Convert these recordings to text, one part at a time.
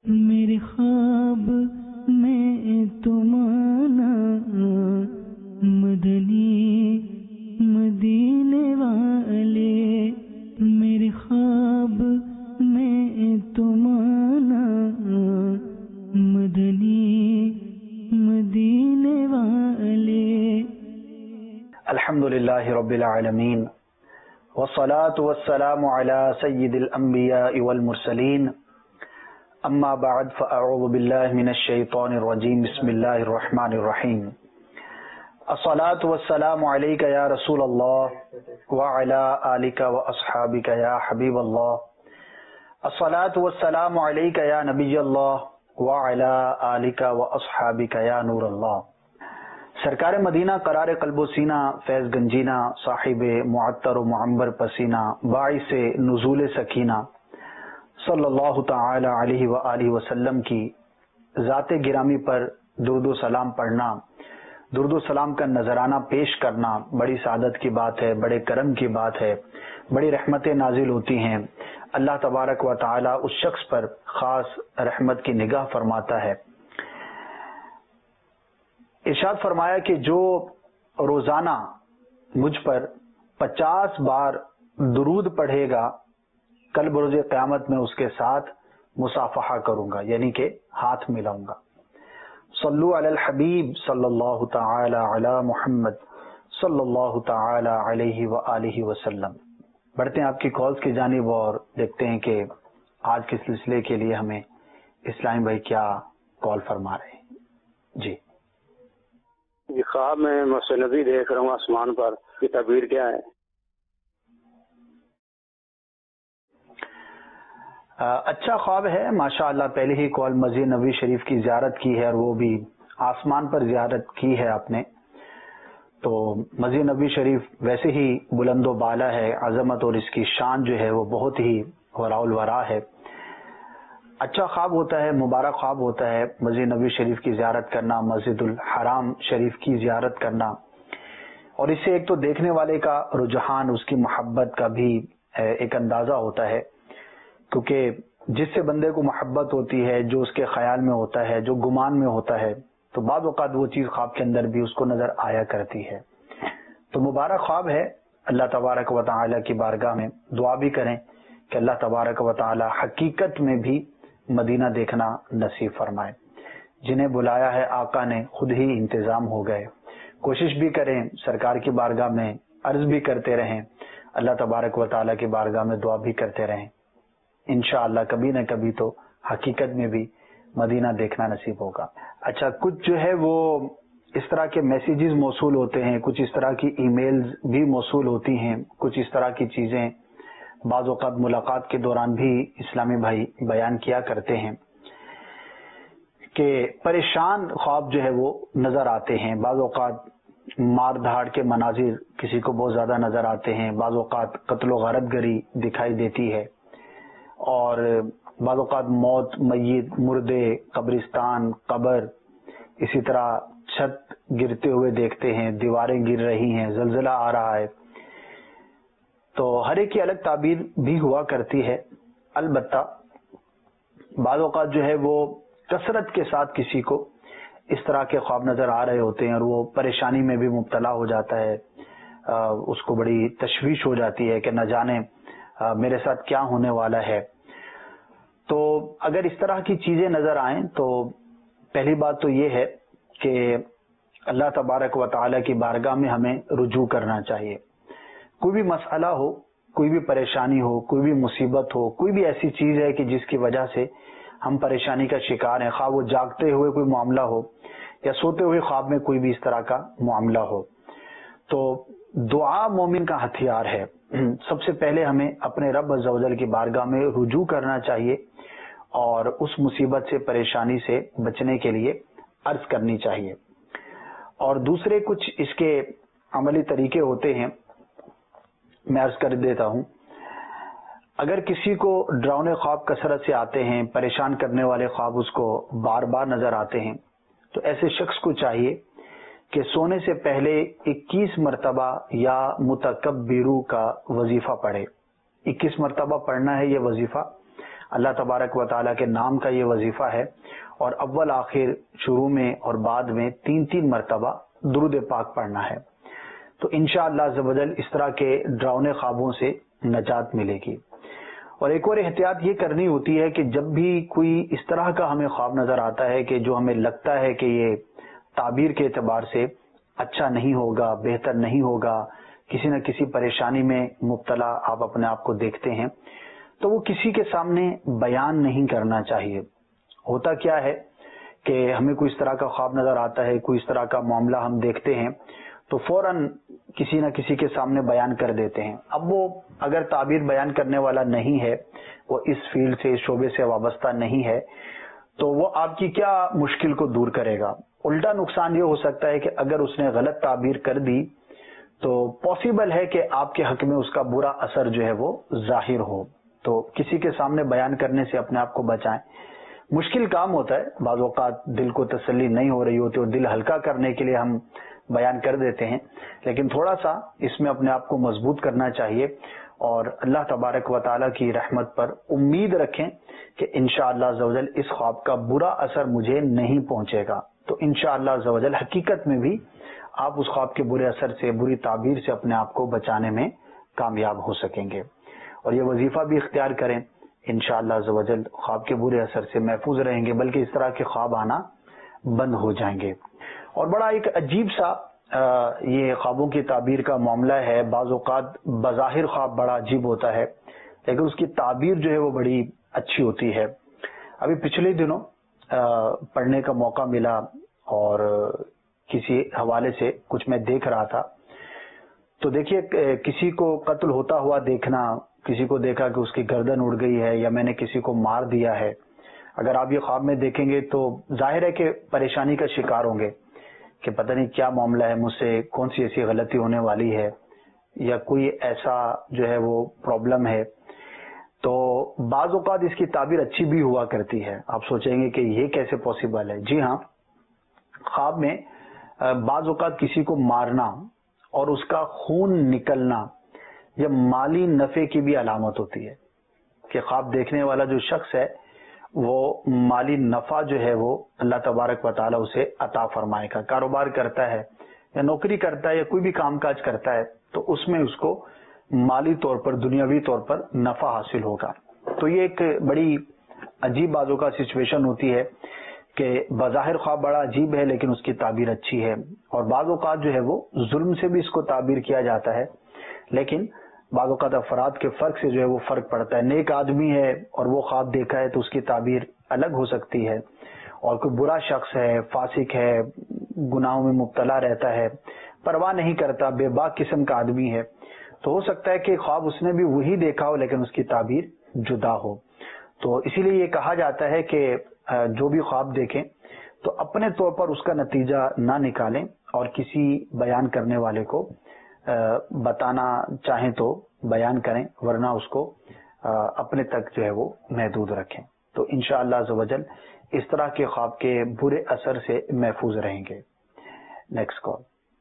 میرے خواب میں تم آنا مدنی مدینے والے، میرے خواب میں تم آنا مدنی مدینے والے۔ الحمدللہ رب العالمین والصلاة والسلام على سید الانبیاء والمرسلین، اما بعد فاعوذ باللہ من الشیطان الرجیم، بسم اللہ الرحمن الرحیم۔ الصلاة والسلام علیک یا رسول اللہ وعلی آلک واصحابک یا حبیب اللہ، الصلاة والسلام علیک یا نبی اللہ وعلی آلک واصحابک یا نور اللہ۔ سرکار مدینہ قرار قلب و سینہ، فیض گنجینہ، صاحب معطر و معمبر پسینہ، باعث نزول سکینہ، صلی اللہ تعالی علیہ وآلہ وسلم کی ذات گرامی پر درود و سلام پڑھنا، درود و سلام کا نذرانہ پیش کرنا بڑی سعادت کی بات ہے، بڑے کرم کی بات ہے، بڑی رحمتیں نازل ہوتی ہیں۔ اللہ تبارک و تعالی اس شخص پر خاص رحمت کی نگاہ فرماتا ہے۔ ارشاد فرمایا کہ جو روزانہ مجھ پر 50 بار درود پڑھے گا، کل بروز قیامت میں اس کے ساتھ مصافحہ کروں گا، یعنی کہ ہاتھ ملاؤں گا۔ صلو علی الحبیب صلی اللہ تعالی علی محمد صلی اللہ تعالی علیہ وآلہ وسلم۔ بڑھتے ہیں آپ کی کالز کی جانب اور دیکھتے ہیں کہ آج کے سلسلے کے لیے ہمیں اسلامی بھائی کیا کال فرما رہے ہیں۔ جی خواب میں مسجد نبی دیکھ رہا ہوں آسمان پر، کی تعبیر کیا ہے؟ اچھا خواب ہے ماشاءاللہ۔ پہلے ہی کال مسجد نبی شریف کی زیارت کی ہے، اور وہ بھی آسمان پر زیارت کی ہے آپ نے۔ تو مسجد نبی شریف ویسے ہی بلند و بالا ہے، عظمت اور اس کی شان جو ہے وہ بہت ہی وراء الورا ہے۔ اچھا خواب ہوتا ہے، مبارک خواب ہوتا ہے مسجد نبی شریف کی زیارت کرنا، مسجد الحرام شریف کی زیارت کرنا، اور اس سے ایک تو دیکھنے والے کا رجحان، اس کی محبت کا بھی ایک اندازہ ہوتا ہے، کیونکہ جس سے بندے کو محبت ہوتی ہے، جو اس کے خیال میں ہوتا ہے، جو گمان میں ہوتا ہے، تو بعض اوقات وہ چیز خواب کے اندر بھی اس کو نظر آیا کرتی ہے۔ تو مبارک خواب ہے۔ اللہ تبارک و تعالی کی بارگاہ میں دعا بھی کریں کہ اللہ تبارک و تعالی حقیقت میں بھی مدینہ دیکھنا نصیب فرمائے۔ جنہیں بلایا ہے آقا نے خود ہی انتظام ہو گئے۔ کوشش بھی کریں، سرکار کی بارگاہ میں عرض بھی کرتے رہیں، اللہ تبارک و تعالیٰ کی بارگاہ میں دعا بھی کرتے رہیں، انشاءاللہ کبھی نہ کبھی تو حقیقت میں بھی مدینہ دیکھنا نصیب ہوگا۔ اچھا، کچھ جو ہے وہ اس طرح کے میسیجز موصول ہوتے ہیں، کچھ اس طرح کی ای میلز بھی موصول ہوتی ہیں، کچھ اس طرح کی چیزیں بعض اوقات ملاقات کے دوران بھی اسلامی بھائی بیان کیا کرتے ہیں کہ پریشان خواب جو ہے وہ نظر آتے ہیں۔ بعض اوقات مار دھاڑ کے مناظر کسی کو بہت زیادہ نظر آتے ہیں، بعض اوقات قتل و غارت گری دکھائی دیتی ہے، اور بعض اوقات موت، میت، مردے، قبرستان، قبر، اسی طرح چھت گرتے ہوئے دیکھتے ہیں، دیواریں گر رہی ہیں، زلزلہ آ رہا ہے۔ تو ہر ایک کی الگ تعبیر بھی ہوا کرتی ہے۔ البتہ بعض اوقات جو ہے وہ کثرت کے ساتھ کسی کو اس طرح کے خواب نظر آ رہے ہوتے ہیں، اور وہ پریشانی میں بھی مبتلا ہو جاتا ہے، اس کو بڑی تشویش ہو جاتی ہے کہ نہ جانے میرے ساتھ کیا ہونے والا ہے۔ تو اگر اس طرح کی چیزیں نظر آئیں تو پہلی بات تو یہ ہے کہ اللہ تبارک و تعالی کی بارگاہ میں ہمیں رجوع کرنا چاہیے۔ کوئی بھی مسئلہ ہو، کوئی بھی پریشانی ہو، کوئی بھی مصیبت ہو، کوئی بھی ایسی چیز ہے کہ جس کی وجہ سے ہم پریشانی کا شکار ہیں، خواہ وہ جاگتے ہوئے کوئی معاملہ ہو یا سوتے ہوئے خواب میں کوئی بھی اس طرح کا معاملہ ہو، تو دعا مومن کا ہتھیار ہے۔ سب سے پہلے ہمیں اپنے رب عز و جل کی بارگاہ میں رجوع کرنا چاہیے، اور اس مصیبت سے، پریشانی سے بچنے کے لیے عرض کرنی چاہیے۔ اور دوسرے کچھ اس کے عملی طریقے ہوتے ہیں، میں عرض کر دیتا ہوں۔ اگر کسی کو ڈراؤنے خواب کثرت سے آتے ہیں، پریشان کرنے والے خواب اس کو بار بار نظر آتے ہیں، تو ایسے شخص کو چاہیے کہ سونے سے پہلے 21 مرتبہ یا متکبرو کا وظیفہ پڑھے۔ 21 مرتبہ پڑھنا ہے یہ وظیفہ، اللہ تبارک و تعالیٰ کے نام کا یہ وظیفہ ہے، اور اول آخر شروع میں اور بعد میں 3 مرتبہ درود پاک پڑھنا ہے، تو انشاءاللہ عز و جل اس طرح کے ڈراؤنے خوابوں سے نجات ملے گی۔ اور ایک اور احتیاط یہ کرنی ہوتی ہے کہ جب بھی کوئی اس طرح کا ہمیں خواب نظر آتا ہے کہ جو ہمیں لگتا ہے کہ یہ تعبیر کے اعتبار سے اچھا نہیں ہوگا، بہتر نہیں ہوگا، کسی نہ کسی پریشانی میں مبتلا آپ اپنے آپ کو دیکھتے ہیں، تو وہ کسی کے سامنے بیان نہیں کرنا چاہیے۔ ہوتا کیا ہے کہ ہمیں کوئی اس طرح کا خواب نظر آتا ہے، کوئی اس طرح کا معاملہ ہم دیکھتے ہیں تو فوراً کسی نہ کسی کے سامنے بیان کر دیتے ہیں۔ اب وہ اگر تعبیر بیان کرنے والا نہیں ہے، وہ اس فیلڈ سے، اس شعبے سے وابستہ نہیں ہے، تو وہ آپ کی کیا مشکل کو دور کرے گا؟ الٹا نقصان یہ ہو سکتا ہے کہ اگر اس نے غلط تعبیر کر دی تو پاسبل ہے کہ آپ کے حق میں اس کا برا اثر جو ہے وہ ظاہر ہو۔ تو کسی کے سامنے بیان کرنے سے اپنے آپ کو بچائیں۔ مشکل کام ہوتا ہے، بعض اوقات دل کو تسلی نہیں ہو رہی ہوتی اور دل ہلکا کرنے کے لیے ہم بیان کر دیتے ہیں، لیکن تھوڑا سا اس میں اپنے آپ کو مضبوط کرنا چاہیے اور اللہ تبارک و تعالیٰ کی رحمت پر امید رکھیں کہ انشاءاللہ عز و جل اس خواب کا برا اثر مجھے نہیں پہنچے گا۔ تو انشاءاللہ عز و جل حقیقت میں بھی آپ اس خواب کے برے اثر سے، بری تعبیر سے اپنے آپ کو بچانے میں کامیاب ہو سکیں گے، اور یہ وظیفہ بھی اختیار کریں، انشاءاللہ عز و جل خواب کے برے اثر سے محفوظ رہیں گے، بلکہ اس طرح کے خواب آنا بند ہو جائیں گے۔ اور بڑا ایک عجیب سا یہ خوابوں کی تعبیر کا معاملہ ہے۔ بعض اوقات بظاہر خواب بڑا عجیب ہوتا ہے، لیکن اس کی تعبیر جو ہے وہ بڑی اچھی ہوتی ہے۔ ابھی پچھلے دنوں پڑھنے کا موقع ملا اور کسی حوالے سے کچھ میں دیکھ رہا تھا، تو دیکھیے کسی کو قتل ہوتا ہوا دیکھنا، کسی کو دیکھا کہ اس کی گردن اڑ گئی ہے یا میں نے کسی کو مار دیا ہے، اگر آپ یہ خواب میں دیکھیں گے تو ظاہر ہے کہ پریشانی کا شکار ہوں گے کہ پتہ نہیں کیا معاملہ ہے، مجھ سے کون سی ایسی غلطی ہونے والی ہے یا کوئی ایسا جو ہے وہ پرابلم ہے۔ تو بعض اوقات اس کی تعبیر اچھی بھی ہوا کرتی ہے، آپ سوچیں گے کہ یہ کیسے پاسبل ہے؟ جی ہاں، خواب میں بعض اوقات کسی کو مارنا اور اس کا خون نکلنا یہ مالی نفع کی بھی علامت ہوتی ہے کہ خواب دیکھنے والا جو شخص ہے وہ مالی نفع جو ہے وہ اللہ تبارک و تعالیٰ اسے عطا فرمائے گا۔ کاروبار کرتا ہے یا نوکری کرتا ہے یا کوئی بھی کام کاج کرتا ہے تو اس میں اس کو مالی طور پر، دنیاوی طور پر نفع حاصل ہوگا۔ تو یہ ایک بڑی عجیب بازوں کا سچویشن ہوتی ہے کہ بظاہر خواب بڑا عجیب ہے لیکن اس کی تعبیر اچھی ہے، اور بعض اوقات جو ہے وہ ظلم سے بھی اس کو تعبیر کیا جاتا ہے، لیکن بعض اوقات افراد کے فرق سے جو ہے وہ فرق پڑتا ہے۔ نیک آدمی ہے اور وہ خواب دیکھا ہے تو اس کی تعبیر الگ ہو سکتی ہے، اور کوئی برا شخص ہے، فاسق ہے، گناہوں میں مبتلا رہتا ہے، پرواہ نہیں کرتا، بے باک قسم کا آدمی ہے، تو ہو سکتا ہے کہ خواب اس نے بھی وہی دیکھا ہو لیکن اس کی تعبیر جدا ہو۔ تو اسی لیے یہ کہا جاتا ہے کہ جو بھی خواب دیکھیں تو اپنے طور پر اس کا نتیجہ نہ نکالیں اور کسی بیان کرنے والے کو بتانا چاہیں تو بیان کریں، ورنہ اس کو اپنے تک جو ہے وہ محدود رکھیں۔ تو انشاءاللہ عز و جل اس طرح کے خواب کے برے اثر سے محفوظ رہیں گے۔ Next call.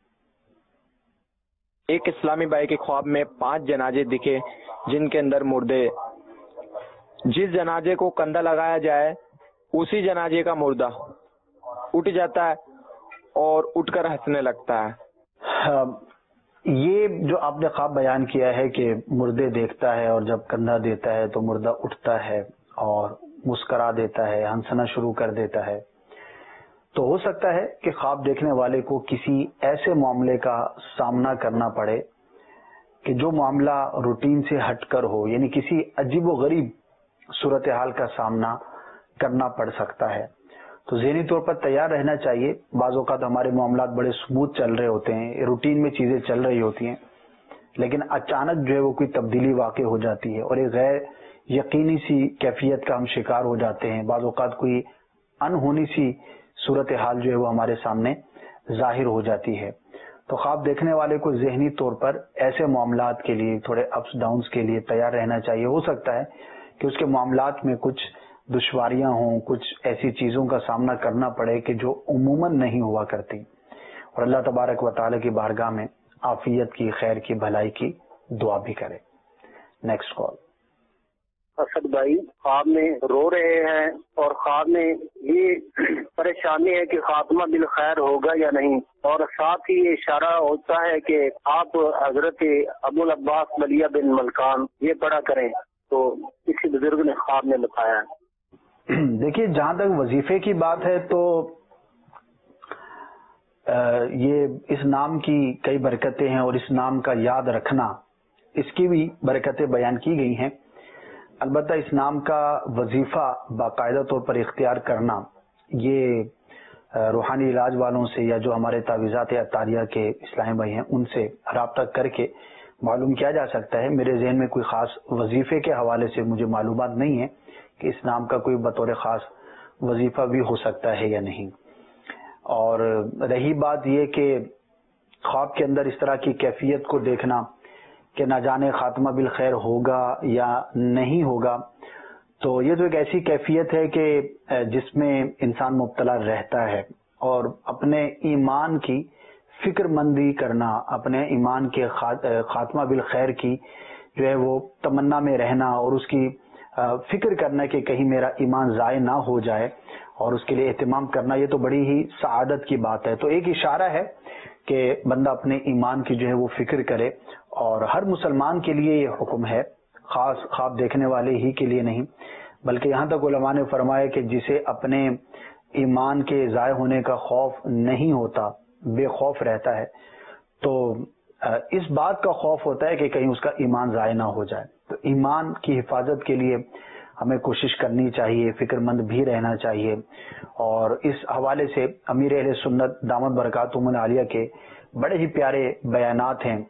ایک اسلامی بھائی کے خواب میں 5 جنازے دکھے جن کے اندر مردے، جس جنازے کو کندھا لگایا جائے اسی جنازے کا مردہ اٹھ جاتا ہے اور اٹھ کر ہنسنے لگتا ہے۔ یہ جو آپ نے خواب بیان کیا ہے کہ مردے دیکھتا ہے اور جب کندھا دیتا ہے تو مردہ اٹھتا ہے اور مسکرا دیتا ہے، ہنسنا شروع کر دیتا ہے، تو ہو سکتا ہے کہ خواب دیکھنے والے کو کسی ایسے معاملے کا سامنا کرنا پڑے کہ جو معاملہ روٹین سے ہٹ کر ہو، یعنی کسی عجیب و غریب صورتحال کا سامنا کرنا پڑ سکتا ہے۔ تو ذہنی طور پر تیار رہنا چاہیے۔ بعض اوقات ہمارے معاملات بڑے سموتھ چل رہے ہوتے ہیں، روٹین میں چیزیں چل رہی ہوتی ہیں، لیکن اچانک جو ہے وہ کوئی تبدیلی واقع ہو جاتی ہے اور ایک غیر یقینی سی کیفیت کا ہم شکار ہو جاتے ہیں۔ بعض اوقات کوئی انہونی سی صورتحال جو ہے وہ ہمارے سامنے ظاہر ہو جاتی ہے۔ تو خواب دیکھنے والے کو ذہنی طور پر ایسے معاملات کے لیے، تھوڑے اپس ڈاؤنس کے لیے تیار رہنا چاہیے۔ ہو سکتا ہے کہ اس کے معاملات میں کچھ دشواریاں ہوں، کچھ ایسی چیزوں کا سامنا کرنا پڑے کہ جو عموماً نہیں ہوا کرتی، اور اللہ تبارک و تعالیٰ کی بارگاہ میں عافیت کی، خیر کی، بھلائی کی دعا بھی کرے۔ Next call. اسد بھائی خواب میں رو رہے ہیں اور خواب میں یہ پریشانی ہے کہ خاتمہ بالخیر ہوگا یا نہیں، اور ساتھ ہی یہ اشارہ ہوتا ہے کہ آپ حضرت ابو العباس ملیہ بن ملکان یہ پڑھا کریں، تو کسی بزرگ نے خواب میں بتایا ہے۔ دیکھیے، جہاں تک وظیفے کی بات ہے تو یہ اس نام کی کئی برکتیں ہیں، اور اس نام کا یاد رکھنا، اس کی بھی برکتیں بیان کی گئی ہیں۔ البتہ اس نام کا وظیفہ باقاعدہ طور پر اختیار کرنا، یہ روحانی علاج والوں سے یا جو ہمارے تعویذات عطاریہ کے اسلامی بھائی ہیں ان سے رابطہ کر کے معلوم کیا جا سکتا ہے۔ میرے ذہن میں کوئی خاص وظیفے کے حوالے سے مجھے معلومات نہیں ہے کہ اس نام کا کوئی بطور خاص وظیفہ بھی ہو سکتا ہے یا نہیں۔ اور رہی بات یہ کہ خواب کے اندر اس طرح کی کیفیت کو دیکھنا کہ نہ جانے خاتمہ بالخیر ہوگا یا نہیں ہوگا، تو یہ تو ایک ایسی کیفیت ہے کہ جس میں انسان مبتلا رہتا ہے، اور اپنے ایمان کی فکر مندی کرنا، اپنے ایمان کے خاتمہ بالخیر کی جو ہے وہ تمنا میں رہنا، اور اس کی فکر کرنا کہ کہیں میرا ایمان ضائع نہ ہو جائے، اور اس کے لیے اہتمام کرنا، یہ تو بڑی ہی سعادت کی بات ہے۔ تو ایک اشارہ ہے کہ بندہ اپنے ایمان کی جو ہے وہ فکر کرے، اور ہر مسلمان کے لیے یہ حکم ہے، خاص خواب دیکھنے والے ہی کے لیے نہیں، بلکہ یہاں تک علماء نے فرمایا کہ جسے اپنے ایمان کے ضائع ہونے کا خوف نہیں ہوتا، بے خوف رہتا ہے، تو اس بات کا خوف ہوتا ہے کہ کہیں اس کا ایمان ضائع نہ ہو جائے۔ تو ایمان کی حفاظت کے لیے ہمیں کوشش کرنی چاہیے، فکر مند بھی رہنا چاہیے، اور اس حوالے سے امیر اہل سنت دامت برکاتہم العالیہ کے بڑے ہی پیارے بیانات ہیں،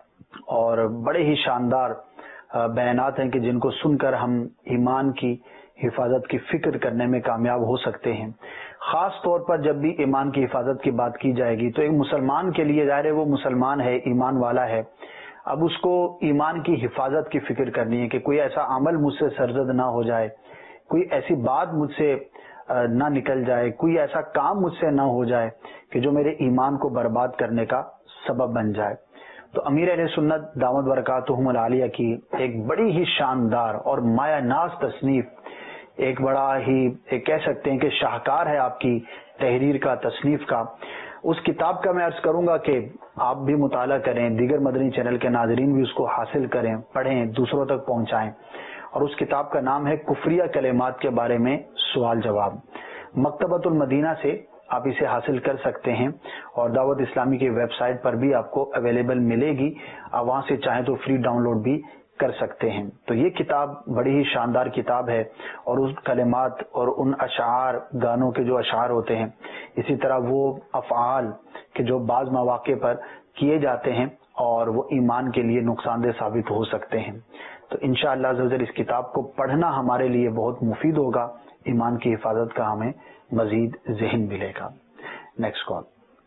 اور بڑے ہی شاندار بیانات ہیں کہ جن کو سن کر ہم ایمان کی حفاظت کی فکر کرنے میں کامیاب ہو سکتے ہیں۔ خاص طور پر جب بھی ایمان کی حفاظت کی بات کی جائے گی تو ایک مسلمان کے لیے ظاہر ہے وہ مسلمان ہے، ایمان والا ہے، اب اس کو ایمان کی حفاظت کی فکر کرنی ہے کہ کوئی ایسا عمل مجھ سے سرزد نہ ہو جائے، کوئی ایسی بات مجھ سے نہ نکل جائے، کوئی ایسا کام مجھ سے نہ ہو جائے کہ جو میرے ایمان کو برباد کرنے کا سبب بن جائے۔ تو امیر اہل سنت دامت برکاتہم العالیہ کی ایک بڑی ہی شاندار اور مایہ ناز تصنیف، ایک بڑا ہی ایک کہہ سکتے ہیں کہ شاہکار ہے آپ کی تحریر کا، تصنیف کا۔ اس کتاب کا میں عرض کروں گا کہ آپ بھی مطالعہ کریں، دیگر مدنی چینل کے ناظرین بھی اس کو حاصل کریں، پڑھیں، دوسروں تک پہنچائیں۔ اور اس کتاب کا نام ہے کفریہ کلمات کے بارے میں سوال جواب۔ مکتبۃ المدینہ سے آپ اسے حاصل کر سکتے ہیں، اور دعوت اسلامی کی ویب سائٹ پر بھی آپ کو اویلیبل ملے گی، آپ وہاں سے چاہیں تو فری ڈاؤن لوڈ بھی کر سکتے ہیں۔ تو یہ کتاب بڑی ہی شاندار کتاب ہے، اور اس کلمات اور ان اشعار، گانوں کے جو اشعار ہوتے ہیں، اسی طرح وہ افعال کہ جو بعض مواقع پر کیے جاتے ہیں اور وہ ایمان کے لیے نقصان دہ ثابت ہو سکتے ہیں، تو انشاءاللہ عز و جل اس کتاب کو پڑھنا ہمارے لیے بہت مفید ہوگا، ایمان کی حفاظت کا ہمیں مزید ذہن ملے گا۔ Next call.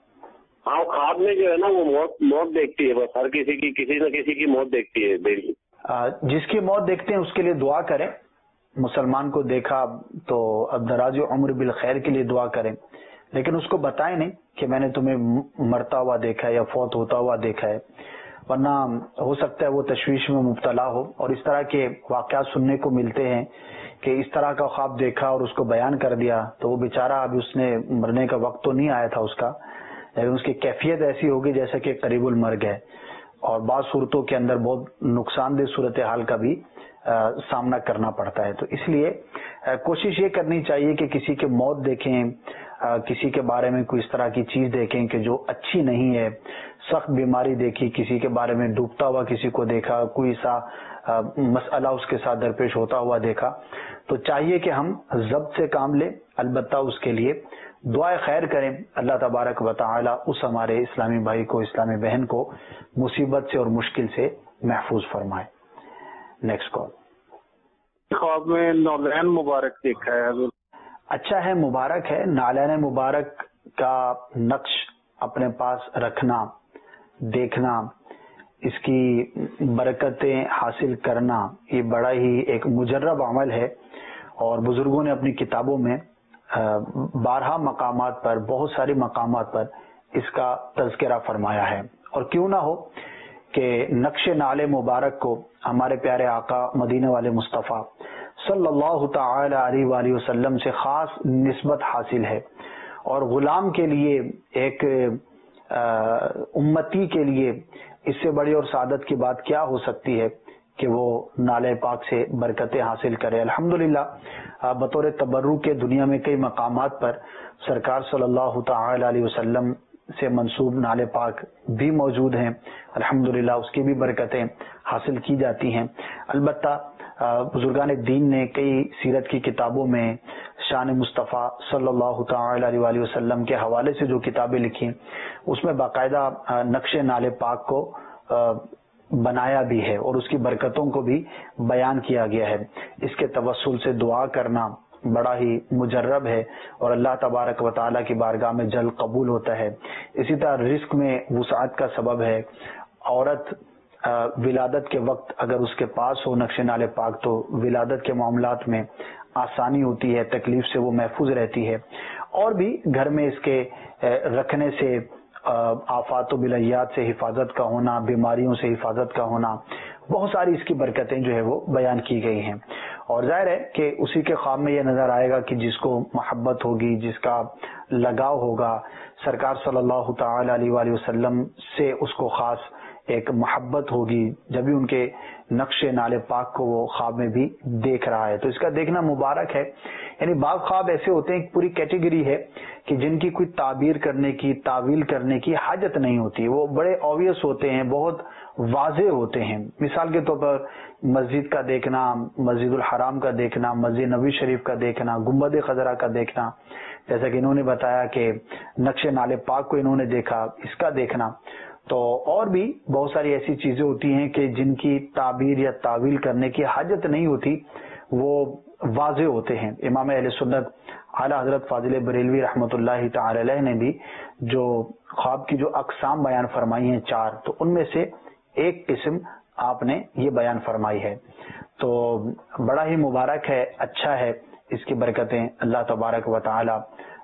ہاں، خواب میں جو ہے نا وہ موت دیکھتی ہے، بس ہر کسی کی کسی نہ کسی کی موت دیکھتی ہے ڈیلی۔ جس کی موت دیکھتے ہیں اس کے لیے دعا کریں، مسلمان کو دیکھا تو اب دراز عمر بالخیر کے لیے دعا کریں، لیکن اس کو بتائیں نہیں کہ میں نے تمہیں مرتا ہوا دیکھا ہے یا فوت ہوتا ہوا دیکھا ہے، ورنہ ہو سکتا ہے وہ تشویش میں مبتلا ہو۔ اور اس طرح کے واقعات سننے کو ملتے ہیں کہ اس طرح کا خواب دیکھا اور اس کو بیان کر دیا، تو وہ بیچارہ اب اس نے مرنے کا وقت تو نہیں آیا تھا اس کا، لیکن اس کی کیفیت ایسی ہوگی جیسے کہ قریب المرگ ہے، اور بعض صورتوں کے اندر بہت نقصان دہ صورتحال کا بھی سامنا کرنا پڑتا ہے۔ تو اس لیے کوشش یہ کرنی چاہیے کہ کسی کے موت دیکھیں، کسی کے بارے میں کوئی اس طرح کی چیز دیکھیں کہ جو اچھی نہیں ہے، سخت بیماری دیکھی، کسی کے بارے میں ڈوبتا ہوا کسی کو دیکھا، کوئی سا مسئلہ اس کے ساتھ درپیش ہوتا ہوا دیکھا، تو چاہیے کہ ہم ضبط سے کام لیں، البتہ اس کے لیے دعائے خیر کریں، اللہ تبارک و تعالی اس ہمارے اسلامی بھائی کو، اسلامی بہن کو مصیبت سے اور مشکل سے محفوظ فرمائے۔ Next call. خواب میں نالین مبارک دیکھا ہے۔ اچھا ہے، مبارک ہے، نالین مبارک کا نقش اپنے پاس رکھنا، دیکھنا، اس کی برکتیں حاصل کرنا، یہ بڑا ہی ایک مجرب عمل ہے، اور بزرگوں نے اپنی کتابوں میں بارہا مقامات پر، بہت ساری مقامات پر اس کا تذکرہ فرمایا ہے۔ اور کیوں نہ ہو کہ نقش نال مبارک کو ہمارے پیارے آقا مدینے والے مصطفیٰ صلی اللہ تعالی علیہ وآلہ وسلم سے خاص نسبت حاصل ہے، اور غلام کے لیے، ایک امتی کے لیے اس سے بڑی اور سعادت کی بات کیا ہو سکتی ہے کہ وہ نالے پاک سے برکتیں حاصل کرے۔ الحمدللہ بطور تبرک کے دنیا میں کئی مقامات پر سرکار صلی اللہ تعالی علیہ وسلم سے منسوب نالے پاک بھی موجود ہیں، الحمدللہ اس کی بھی برکتیں حاصل کی جاتی ہیں۔ البتہ بزرگان دین نے کئی سیرت کی کتابوں میں شان مصطفیٰ صلی اللہ تعالی علیہ وآلہ وسلم کے حوالے سے جو کتابیں لکھی اس میں باقاعدہ نقش نالے پاک کو بنایا بھی ہے اور اس کی برکتوں کو بھی بیان کیا گیا ہے۔ اس کے توسل سے دعا کرنا بڑا ہی مجرب ہے اور اللہ تبارک و تعالیٰ کی بارگاہ میں جلد قبول ہوتا ہے۔ اسی طرح رزق میں وسعت کا سبب ہے۔ عورت ولادت کے وقت اگر اس کے پاس ہو نقش نال پاک تو ولادت کے معاملات میں آسانی ہوتی ہے، تکلیف سے وہ محفوظ رہتی ہے، اور بھی گھر میں اس کے رکھنے سے آفات و بلیات سے حفاظت کا ہونا، بیماریوں سے حفاظت کا ہونا، بہت ساری اس کی برکتیں جو ہے وہ بیان کی گئی ہیں۔ اور ظاہر ہے کہ اسی کے خواب میں یہ نظر آئے گا کہ جس کو محبت ہوگی، جس کا لگاؤ ہوگا سرکار صلی اللہ تعالی علیہ وآلہ وسلم سے، اس کو خاص ایک محبت ہوگی جب بھی ان کے نقش نال پاک کو وہ خواب میں بھی دیکھ رہا ہے، تو اس کا دیکھنا مبارک ہے۔ یعنی بعض خواب ایسے ہوتے ہیں، ایک پوری کیٹیگری ہے کہ جن کی کوئی تعبیر کرنے کی، تعویل کرنے کی حاجت نہیں ہوتی، وہ بڑے اویس ہوتے ہیں، بہت واضح ہوتے ہیں۔ مثال کے طور پر مسجد کا دیکھنا، مسجد الحرام کا دیکھنا، مسجد نبوی شریف کا دیکھنا، گنبد خضرا کا دیکھنا، جیسا کہ انہوں نے بتایا کہ نقش نال پاک کو انہوں نے دیکھا، اس کا دیکھنا، تو اور بھی بہت ساری ایسی چیزیں ہوتی ہیں کہ جن کی تعبیر یا تعویل کرنے کی حاجت نہیں ہوتی، وہ واضح ہوتے ہیں۔ امام اہل سنت اعلیٰ حضرت فاضل بریلوی رحمۃ اللہ تعالی علیہ نے بھی جو خواب کی جو اقسام بیان فرمائی ہیں 4، تو ان میں سے ایک قسم آپ نے یہ بیان فرمائی ہے، تو بڑا ہی مبارک ہے، اچھا ہے، اس کی برکتیں اللہ تبارک و تعالی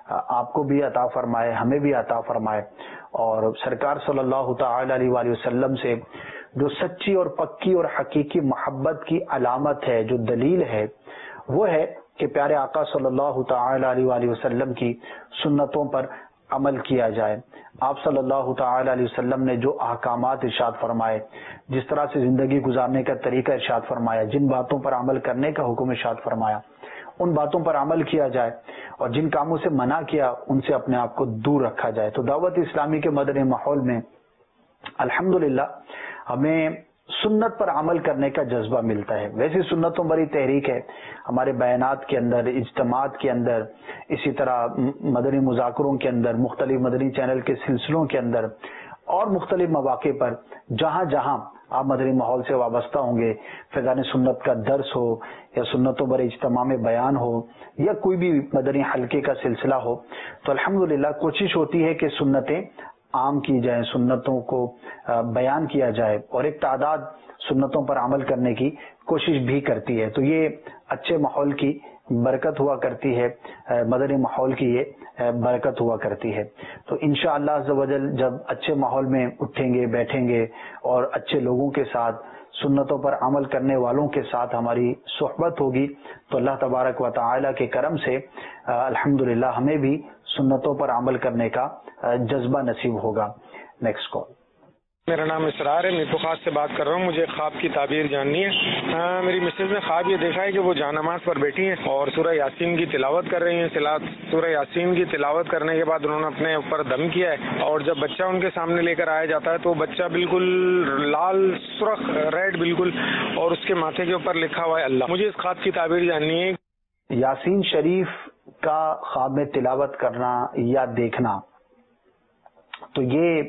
آپ کو بھی عطا فرمائے، ہمیں بھی عطا فرمائے، اور سرکار صلی اللہ تعالی علیہ وآلہ وسلم سے جو سچی اور پکی اور حقیقی محبت کی علامت ہے، جو دلیل ہے، وہ ہے کہ پیارے آقا صلی اللہ تعالی علیہ وآلہ وسلم کی سنتوں پر عمل کیا جائے۔ آپ صلی اللہ تعالی علیہ وسلم نے جو احکامات ارشاد فرمائے، جس طرح سے زندگی گزارنے کا طریقہ ارشاد فرمایا، جن باتوں پر عمل کرنے کا حکم ارشاد فرمایا، ان باتوں پر عمل کیا جائے، اور جن کاموں سے منع کیا ان سے اپنے آپ کو دور رکھا جائے۔ تو دعوت اسلامی کے مدنی ماحول میں الحمدللہ ہمیں سنت پر عمل کرنے کا جذبہ ملتا ہے۔ ویسی سنتوں بڑی تحریک ہے ہمارے بیانات کے اندر، اجتماعات کے اندر، اسی طرح مدنی مذاکروں کے اندر، مختلف مدنی چینل کے سلسلوں کے اندر، اور مختلف مواقع پر جہاں جہاں آپ مدنی ماحول سے وابستہ ہوں گے، فیضان سنت کا درس ہو یا سنتوں بر اجتماع میں بیان ہو یا کوئی بھی مدنی حلقے کا سلسلہ ہو، تو الحمدللہ کوشش ہوتی ہے کہ سنتیں عام کی جائیں، سنتوں کو بیان کیا جائے، اور ایک تعداد سنتوں پر عمل کرنے کی کوشش بھی کرتی ہے۔ تو یہ اچھے ماحول کی برکت ہوا کرتی ہے، مدنی ماحول کی یہ برکت ہوا کرتی ہے۔ تو انشاءاللہ عز و جل جب اچھے ماحول میں اٹھیں گے، بیٹھیں گے، اور اچھے لوگوں کے ساتھ، سنتوں پر عمل کرنے والوں کے ساتھ ہماری صحبت ہوگی، تو اللہ تبارک و تعالی کے کرم سے الحمدللہ ہمیں بھی سنتوں پر عمل کرنے کا جذبہ نصیب ہوگا۔ Next call. میرا نام اسرار ہے، میرپور خاص سے بات کر رہا ہوں۔ مجھے خواب کی تعبیر جاننی ہے۔ میری مسز نے خواب یہ دیکھا ہے کہ وہ جانماز پر بیٹھی ہیں اور سورہ یاسین کی تلاوت کر رہی ہیں۔ سورہ یاسین کی تلاوت کرنے کے بعد انہوں نے اپنے اوپر دم کیا ہے، اور جب بچہ ان کے سامنے لے کر آیا جاتا ہے تو بچہ بالکل لال سرخ ریڈ بالکل، اور اس کے ماتھے کے اوپر لکھا ہوا ہے اللہ۔ مجھے اس خواب کی تعبیر جاننی ہے۔ یاسین شریف کا خواب میں تلاوت کرنا یا دیکھنا، تو یہ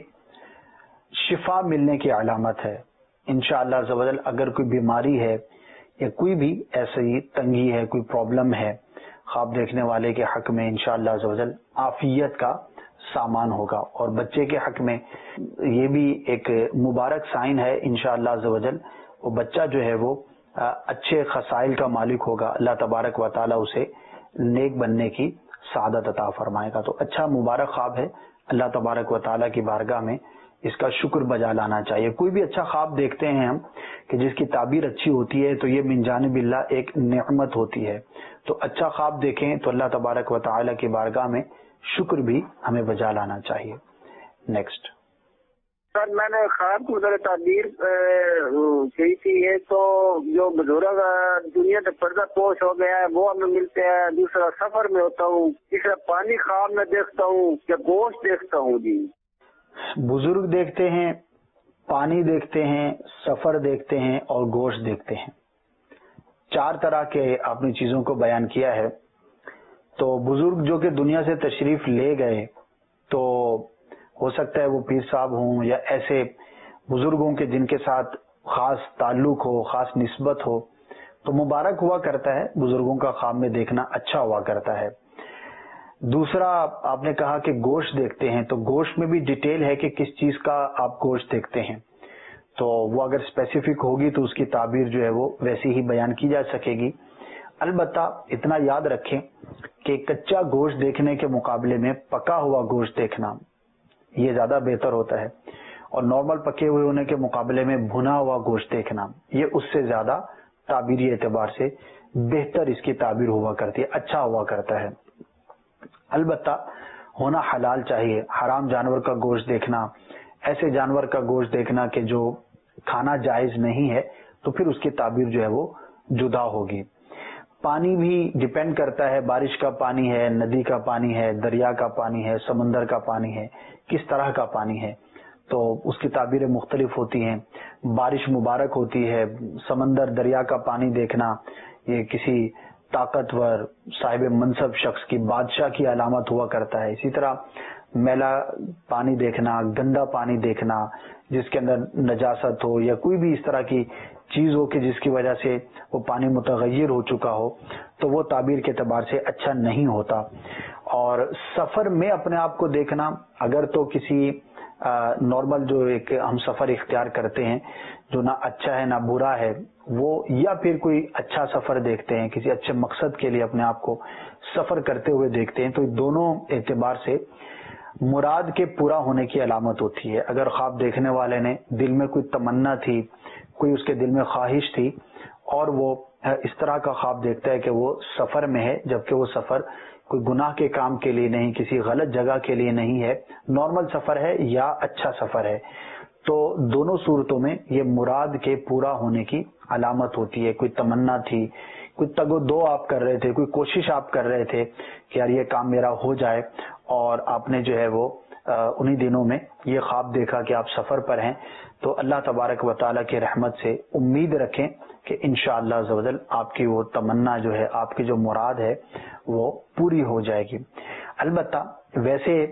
شفا ملنے کی علامت ہے۔ انشاءاللہ عز و جل اگر کوئی بیماری ہے یا کوئی بھی ایسی تنگی ہے، کوئی پرابلم ہے، خواب دیکھنے والے کے حق میں انشاءاللہ عز و جل عافیت کا سامان ہوگا، اور بچے کے حق میں یہ بھی ایک مبارک سائن ہے انشاءاللہ عز و جل، وہ بچہ جو ہے وہ اچھے خصائل کا مالک ہوگا، اللہ تبارک و تعالی اسے نیک بننے کی سعادت عطا فرمائے گا۔ تو اچھا مبارک خواب ہے، اللہ تبارک و تعالی کی بارگاہ میں اس کا شکر بجا لانا چاہیے. کوئی بھی اچھا خواب دیکھتے ہیں ہم کہ جس کی تعبیر اچھی ہوتی ہے تو یہ من جانب اللہ ایک نعمت ہوتی ہے. تو اچھا خواب دیکھیں تو اللہ تبارک و تعالی کی بارگاہ میں شکر بھی ہمیں بجا لانا چاہیے. نیکسٹ. سر میں نے خواب کو ذرا تعبیر کی تھی ہے تو جو بزرگ دنیا سے پردہ پوش ہو گیا ہے وہ ہمیں ملتے ہیں. دوسرا سفر میں ہوتا ہوں. تیسرا پانی خواب میں دیکھتا ہوں یا گوشت دیکھتا ہوں. جی بزرگ دیکھتے ہیں, پانی دیکھتے ہیں, سفر دیکھتے ہیں اور گوشت دیکھتے ہیں. 4 طرح کے آپ نے چیزوں کو بیان کیا ہے. تو بزرگ جو کہ دنیا سے تشریف لے گئے تو ہو سکتا ہے وہ پیر صاحب ہوں یا ایسے بزرگوں کے جن کے ساتھ خاص تعلق ہو, خاص نسبت ہو, تو مبارک ہوا کرتا ہے. بزرگوں کا خواب میں دیکھنا اچھا ہوا کرتا ہے. دوسرا آپ نے کہا کہ گوشت دیکھتے ہیں, تو گوشت میں بھی ڈیٹیل ہے کہ کس چیز کا آپ گوشت دیکھتے ہیں. تو وہ اگر اسپیسیفک ہوگی تو اس کی تعبیر جو ہے وہ ویسی ہی بیان کی جا سکے گی. البتہ اتنا یاد رکھیں کہ کچا گوشت دیکھنے کے مقابلے میں پکا ہوا گوشت دیکھنا یہ زیادہ بہتر ہوتا ہے, اور نارمل پکے ہوئے ہونے کے مقابلے میں بھنا ہوا گوشت دیکھنا یہ اس سے زیادہ تعبیری اعتبار سے بہتر اس کی تعبیر ہوا کرتی ہے, اچھا ہوا کرتا ہے. البتہ ہونا حلال چاہیے. حرام جانور کا گوشت دیکھنا, ایسے جانور کا گوشت دیکھنا کہ جو کھانا جائز نہیں ہے, تو پھر اس کی تعبیر جو ہے وہ جدا ہوگی. پانی بھی ڈیپینڈ کرتا ہے, بارش کا پانی ہے, ندی کا پانی ہے, دریا کا پانی ہے, سمندر کا پانی ہے, کس طرح کا پانی ہے, تو اس کی تعبیریں مختلف ہوتی ہیں. بارش مبارک ہوتی ہے, سمندر دریا کا پانی دیکھنا یہ کسی طاقتور صاحب منصب شخص کی, بادشاہ کی علامت ہوا کرتا ہے. اسی طرح میلا پانی دیکھنا, گندا پانی دیکھنا جس کے اندر نجاست ہو یا کوئی بھی اس طرح کی چیز ہو کہ جس کی وجہ سے وہ پانی متغیر ہو چکا ہو, تو وہ تعبیر کے اعتبار سے اچھا نہیں ہوتا. اور سفر میں اپنے آپ کو دیکھنا, اگر تو کسی نارمل جو ایک ہم سفر اختیار کرتے ہیں جو نہ اچھا ہے نہ برا ہے وہ, یا پھر کوئی اچھا سفر دیکھتے ہیں کسی اچھے مقصد کے لیے اپنے آپ کو سفر کرتے ہوئے دیکھتے ہیں, تو دونوں اعتبار سے مراد کے پورا ہونے کی علامت ہوتی ہے. اگر خواب دیکھنے والے نے دل میں کوئی تمنا تھی, کوئی اس کے دل میں خواہش تھی, اور وہ اس طرح کا خواب دیکھتا ہے کہ وہ سفر میں ہے, جبکہ وہ سفر کوئی گناہ کے کام کے لیے نہیں, کسی غلط جگہ کے لیے نہیں ہے, نارمل سفر ہے یا اچھا سفر ہے, تو دونوں صورتوں میں یہ مراد کے پورا ہونے کی علامت ہوتی ہے. کوئی تمنا تھی, کوئی تگ و دو آپ کر رہے تھے, کوئی کوشش آپ کر رہے تھے کہ یار یہ کام میرا ہو جائے, اور آپ نے جو ہے وہ انہی دنوں میں یہ خواب دیکھا کہ آپ سفر پر ہیں, تو اللہ تبارک و تعالیٰ کی رحمت سے امید رکھیں کہ انشاءاللہ عز و جل آپ کی وہ تمنا جو ہے, آپ کی جو مراد ہے وہ پوری ہو جائے گی. البتہ ویسے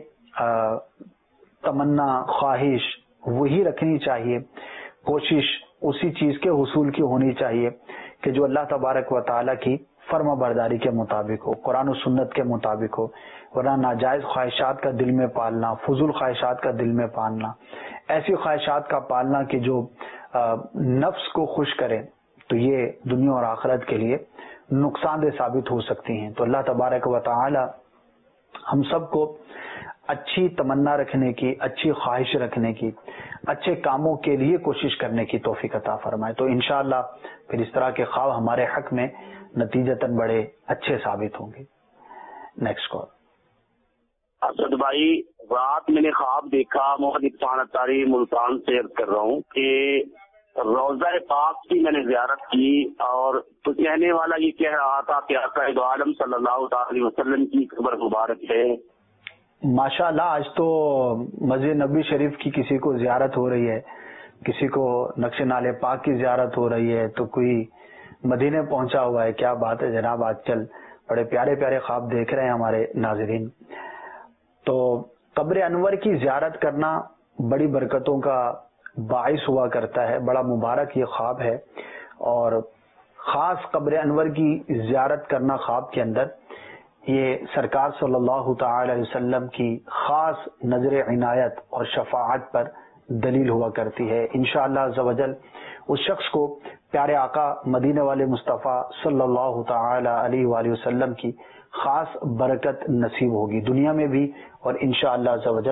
تمنا خواہش وہی رکھنی چاہیے, کوشش اسی چیز کے حصول کی ہونی چاہیے کہ جو اللہ تبارک و تعالیٰ کی فرما برداری کے مطابق ہو, قرآن و سنت کے مطابق ہو, ورنہ ناجائز خواہشات کا دل میں پالنا, فضول خواہشات کا دل میں پالنا, ایسی خواہشات کا پالنا کہ جو نفس کو خوش کرے, تو یہ دنیا اور آخرت کے لیے نقصان دہ ثابت ہو سکتی ہیں. تو اللہ تبارک و تعالی ہم سب کو اچھی تمنا رکھنے کی, اچھی خواہش رکھنے کی, اچھے کاموں کے لیے کوشش کرنے کی توفیق عطا فرمائے. تو انشاءاللہ پھر اس طرح کے خواب ہمارے حق میں نتیجتاً بڑے اچھے ثابت ہوں گے. نیکسٹ کال. اسد بھائی, رات میں نے خواب دیکھا, محمد عرفان اتاری ملتان سے عرض کر رہا ہوں کہ روضہ پاک کی میں نے زیارت کی, اور تو کہنے والا یہ کہہ رہا تھا کہ آقا دو عالم صلی اللہ تعالی علیہ وسلم کی قبر مبارک ہے. ماشاءاللہ, آج تو مسجد نبوی شریف کی کسی کو زیارت ہو رہی ہے, کسی کو نقش نال پاک کی زیارت ہو رہی ہے, تو کوئی مدینے پہنچا ہوا ہے. کیا بات ہے جناب, آج کل بڑے پیارے پیارے خواب دیکھ رہے ہیں ہمارے ناظرین. تو قبر انور کی زیارت کرنا بڑی برکتوں کا باعث ہوا کرتا ہے, بڑا مبارک یہ خواب ہے. اور خاص قبر انور کی زیارت کرنا خواب کے اندر یہ سرکار صلی اللہ تعالی علیہ وسلم کی خاص نظر عنایت اور شفاعت پر دلیل ہوا کرتی ہے. انشاءاللہ عز و جل اس شخص کو پیارے آقا مدینے والے مصطفیٰ صلی اللہ تعالی علیہ وآلہ وسلم کی خاص برکت نصیب ہوگی دنیا میں بھی اور انشاءاللہ عز و جل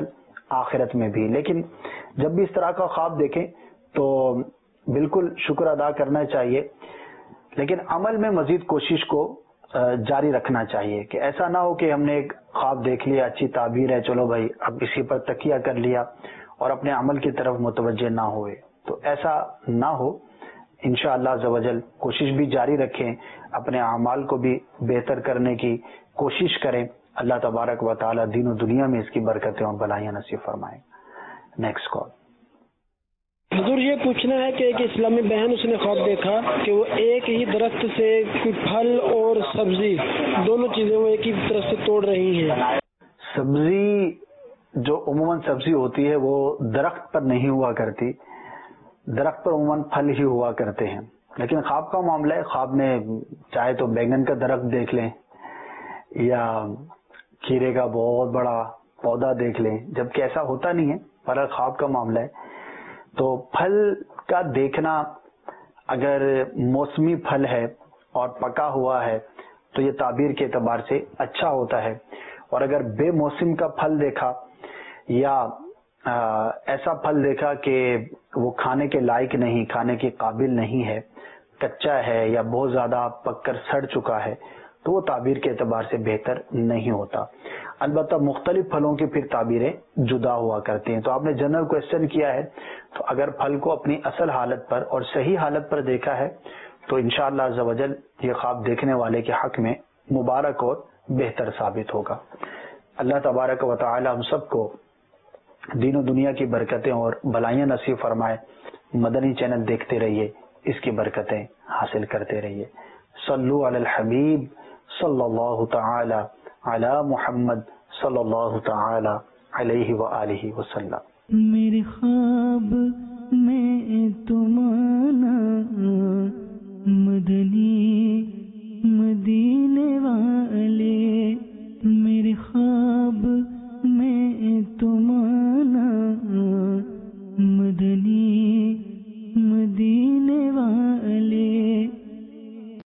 آخرت میں بھی. لیکن جب بھی اس طرح کا خواب دیکھیں تو بالکل شکر ادا کرنا چاہیے, لیکن عمل میں مزید کوشش کو جاری رکھنا چاہیے کہ ایسا نہ ہو کہ ہم نے ایک خواب دیکھ لیا, اچھی تعبیر ہے, چلو بھائی اب اسی پر تکیہ کر لیا اور اپنے عمل کی طرف متوجہ نہ ہوئے. تو ایسا نہ ہو, انشاءاللہ عز و جل کوشش بھی جاری رکھیں, اپنے اعمال کو بھی بہتر کرنے کی کوشش کریں. اللہ تبارک و تعالی دین و دنیا میں اس کی برکتیں اور بھلائیاں نصیب فرمائیں. Next call. حضور یہ پوچھنا ہے کہ ایک اسلامی بہن اس نے خواب دیکھا کہ وہ ایک ہی درخت سے پھل اور سبزی دونوں چیزیں وہ ایک ہی طرف سے توڑ رہی ہیں. سبزی جو عموماً سبزی ہوتی ہے وہ درخت پر نہیں ہوا کرتی, درخت پر عموماً پھل ہی ہوا کرتے ہیں. لیکن خواب کا معاملہ ہے, خواب میں چاہے تو بیگن کا درخت دیکھ لیں یا کھیرے کا بہت بڑا پودا دیکھ لیں, جبکہ ایسا ہوتا نہیں ہے, پر خواب کا معاملہ ہے. تو پھل کا دیکھنا اگر موسمی پھل ہے اور پکا ہوا ہے تو یہ تعبیر کے اعتبار سے اچھا ہوتا ہے, اور اگر بے موسم کا پھل دیکھا یا ایسا پھل دیکھا کہ وہ کھانے کے لائق نہیں, کھانے کے قابل نہیں ہے, کچا ہے یا بہت زیادہ پک کر سڑ چکا ہے, تو وہ تعبیر کے اعتبار سے بہتر نہیں ہوتا. البتہ مختلف پھلوں کی پھر تعبیریں جدا ہوا کرتی ہیں. تو آپ نے جنرل کوسچن کیا ہے, تو اگر پھل کو اپنی اصل حالت پر اور صحیح حالت پر دیکھا ہے تو انشاءاللہ عز و جل یہ خواب دیکھنے والے کے حق میں مبارک اور بہتر ثابت ہوگا. اللہ تبارک و تعالی ہم سب کو دین و دنیا کی برکتیں اور بھلائیاں نصیب فرمائے. مدنی چینل دیکھتے رہیے, اس کی برکتیں حاصل کرتے رہیے. صلو علی الحبیب صلی اللہ تعالی علی محمد صلی اللہ تعالی علیہ وآلہ وسلم. میرے خواب میں تمہارا مدنی مدینے والے, میرے خواب